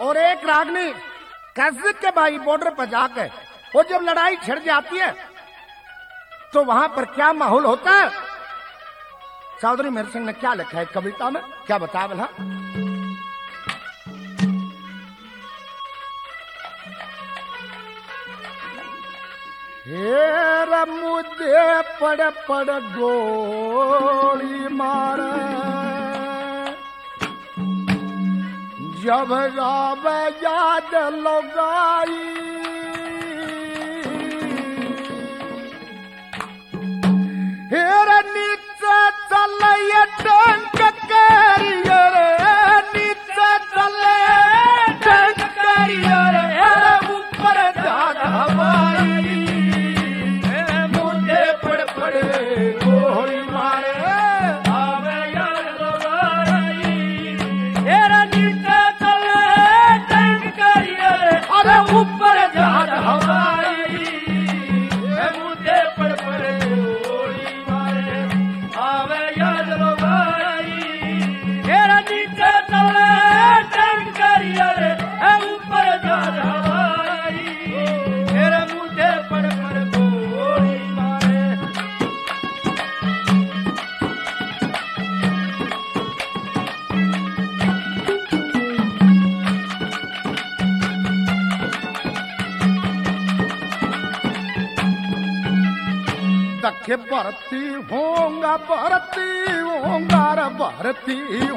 और एक रागनी कैसे के भाई बॉर्डर पर जाकर और जब लड़ाई छिड़ जाती है तो वहां पर क्या माहौल होता है। चौधरी मेहर सिंह ने क्या लिखा है कविता में, क्या बता बोला। हेरा मुझे पड़ पड़ गोली मारे जब गाव याद लगाई हेरा नीचे चले टंक करिए नीचे चले टंक करिए ऊपर जाग हवाई गोली मारे आवे याद लगाई तेरा नीचे चले टंक करिए अरे ऊपर जहाज हवाई मुझे पड़ पड़े गोली मारे आवे याद लगाई तेरा नीचे चले टंक करिए ऊपर जहाज हवाई तेरा मुझे पड़ पड़े गोली मारे। दखे भरती होगा रे भरती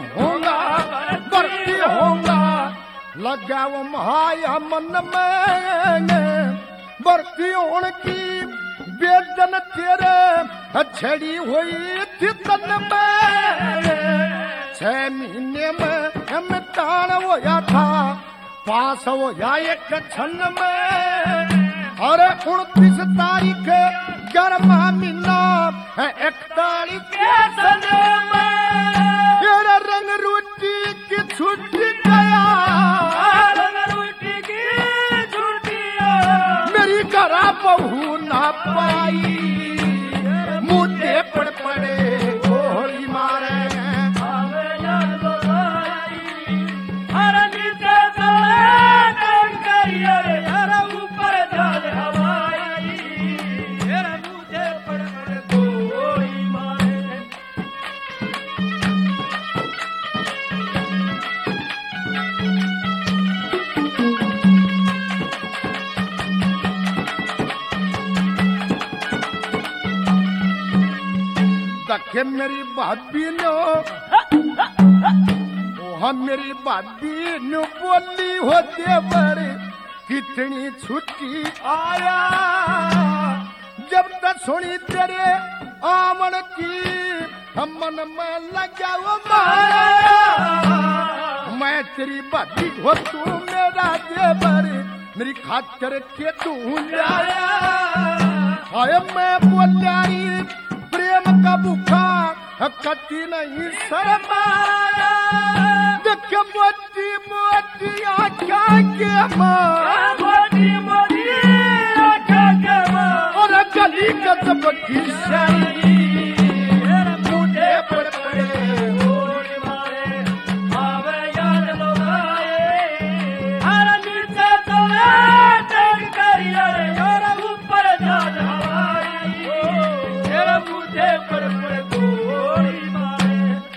होगा लगा वो माया मन में भर्ती होने की बेदन तेरे छड़ी हुई थी तन में 6 महीने में हम तान होया था पास होया एक क्षण में अरे 29 तारीख 11वां महीना 41 के सन में तेरा रंग रोटी की छुट्टी गया रंग रोटी की छुट्टी मेरी घरा बहू ना पाई मुझे पड़ पड़े गोली मारे आवे याद लगाई अरे नीचे चले टंक करिए अरे ऊपर जाल हवाई तेरा मुझे पड़ पड़े गोली मारे। दखे मेरी भाभी नो मेरी भाभी नो बोली होते बड़े कितनी छुट्टी आया जब तक सुनी तेरे आमन की हम मन में लगा वो माया मैं तेरी भाभी हो तू मेरा देवर मेरी खातिर के तू आया आया मैं बोलियारी प्रेम का भूखा कति नहीं शर्माया देख मोटी मोटी आँखों के माँ मोटी मोटी आँखों के माँ और गली कदम की शाही मुझे पड़ पड़े गोली मारे आवे याद लगाए हर नीचे चले टंक करिए और ऊपर जाल हवाई तेरा मुझे पड़ पड़े गोली मारे।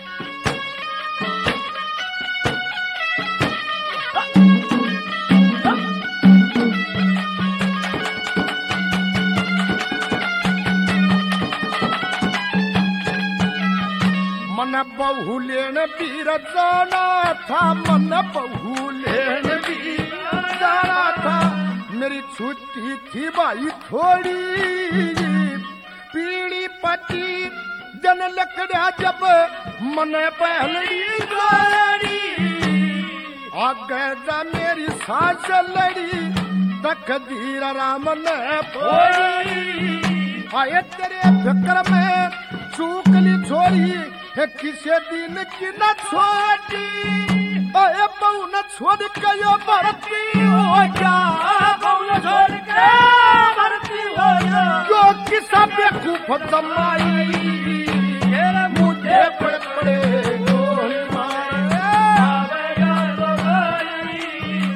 मन बहू लेन वीर जाना था मन बहू लेन वीर जाना था मेरी छुट्टी थी भाई थोड़ी पीड़ी पटी जन लकड़ा जब मन पहलड़ी गाड़ी आगे जा मेरी सांस लड़ी तकदीर राम ने फोड़ी आए तेरे फिक्र में चूकली छोड़ी किसे दिन की न छोड़ी आए बहु न छोड़ के यो भर्ती हो जा बहु न छोड़ के भर्ती हो जा जो किसा बेकूफ जमाई मुझे पड़ पड़े गोली मारे आवे याद लगाई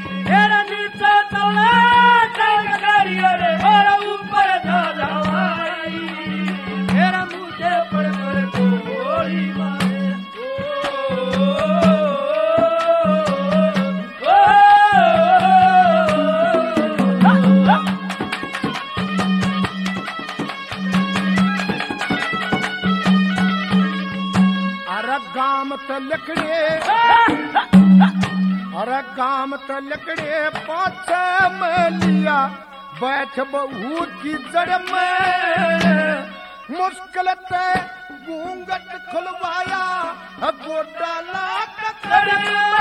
काम त लकड़े पाछे में लिया बैठ बहू की जड़ में मुश्किल ते घूंघट खुलवाया गोडा ककड़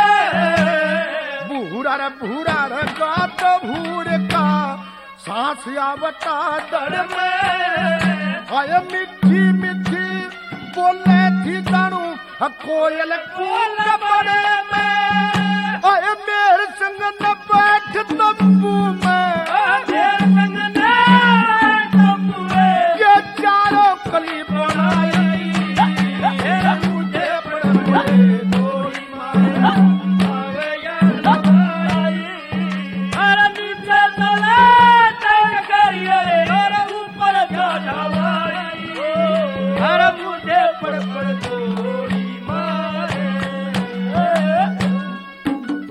में भूरा रे गात भूर का सांस आवता दड़ में आय मिठी मिठी बोले थी जानू कोयल कूल बड़े में